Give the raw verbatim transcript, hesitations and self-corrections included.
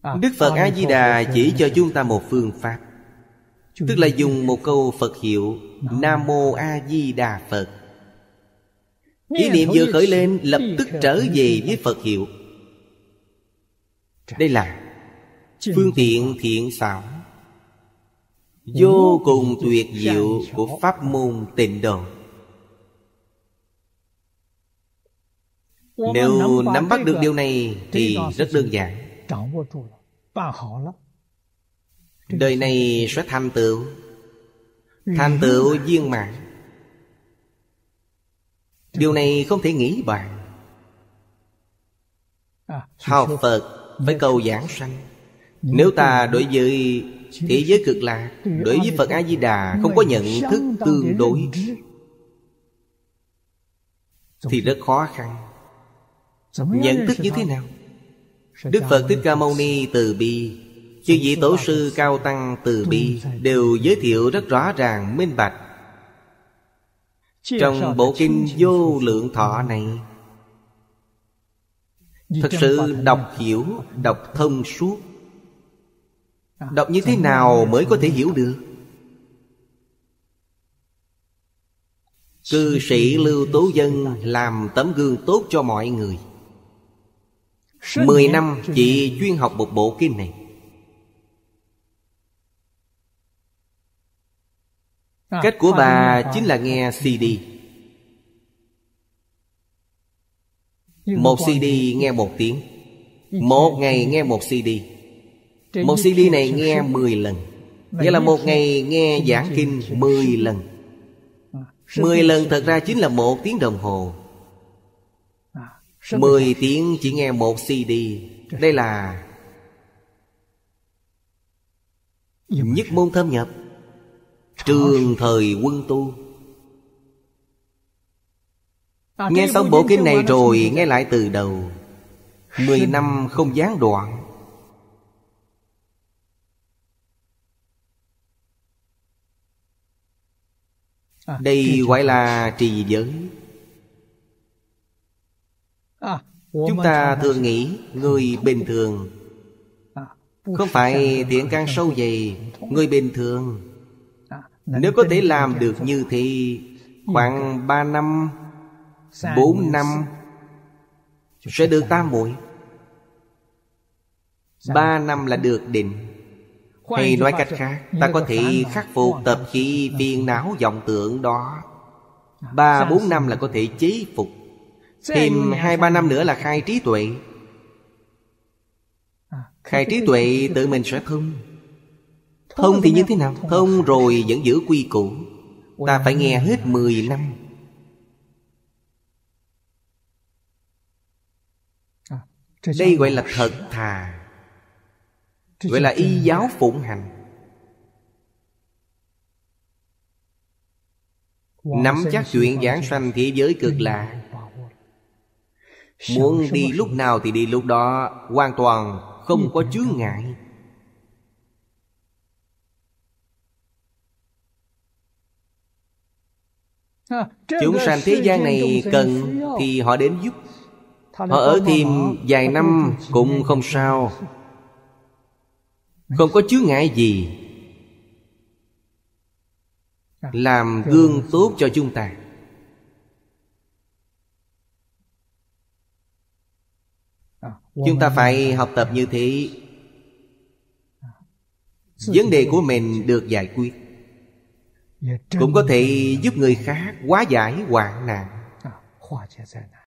Đức Phật A-di-đà chỉ cho chúng ta một phương pháp, tức là dùng một câu Phật hiệu Nam Mô A-di-đà Phật. Ý niệm vừa khởi lên, lập tức trở về với Phật hiệu. Đây là phương tiện thiện xảo, vô cùng tuyệt diệu của pháp môn Tịnh Độ. Nếu nắm bắt được điều này thì rất đơn giản, đời này sẽ thành tựu, thành tựu viên mãn. Điều này không thể nghĩ bàn. Học Phật phải cầu giảng sanh. Nếu ta đối với thế giới cực lạc, đối với Phật A-di-đà không có nhận thức tương đối thì rất khó khăn. Nhận thức như thế nào? Đức Phật Thích Ca Mâu Ni từ bi, chư vị tổ sư cao tăng từ bi đều giới thiệu rất rõ ràng minh bạch. Trong bộ kinh Vô Lượng Thọ này, thật sự đọc hiểu, đọc thông suốt. Đọc như thế nào mới có thể hiểu được? Cư sĩ Lưu Tố Dân làm tấm gương tốt cho mọi người. Mười năm chỉ chuyên học một bộ kinh này. Cách của bà chính là nghe xê đê. Một xê đê nghe một tiếng. Một ngày nghe một xê đê. Một xê đê này nghe mười lần. Nghĩa là một ngày nghe giảng kinh mười lần. Mười lần thật ra chính là một tiếng đồng hồ. Mười tiếng chỉ nghe một xê đê. Đây là nhất môn thâm nhập, trường thời quân tu. Nghe xong bộ kinh này rồi nghe lại từ đầu. Mười năm không gián đoạn. Đây gọi là trì giới. Chúng ta thường nghĩ người bình thường, không phải thiện căn sâu dày. Người bình thường nếu có thể làm được như thế, khoảng ba năm, bốn năm sẽ được tam muội. Ba năm là được định. Hay nói cách khác, ta có thể khắc phục tập khí phiền não vọng tưởng đó. Ba bốn năm là có thể chế phục. Thêm hai ba năm nữa là khai trí tuệ. Khai trí tuệ tự mình sẽ thông. Thông thì như thế nào? Thông rồi vẫn giữ quy củ. Ta phải nghe hết mười năm. Đây gọi là thật thà, gọi là y giáo phụng hành. Nắm chắc chuyện giảng sanh thế giới cực lạc. Muốn đi lúc nào thì đi lúc đó, hoàn toàn không có chướng ngại. Chúng sanh thế gian này cần thì họ đến giúp. Họ ở thêm vài năm cũng không sao, không có chướng ngại gì. Làm gương tốt cho chúng ta. Chúng ta phải học tập như thế. Vấn đề của mình được giải quyết, cũng có thể giúp người khác hóa giải hoạn nạn.